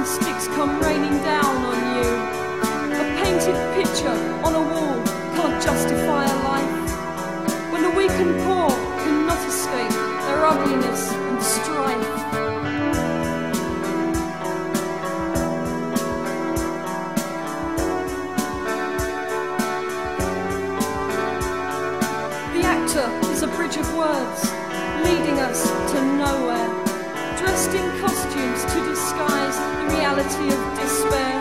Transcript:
and sticks come raining down on you. A painted picture on a wall can't justify a life, when the weak and poor cannot escape their ugliness and strife. The actor is a bridge of words, leading us to nowhere, dressed in costumes to disguise the reality of despair.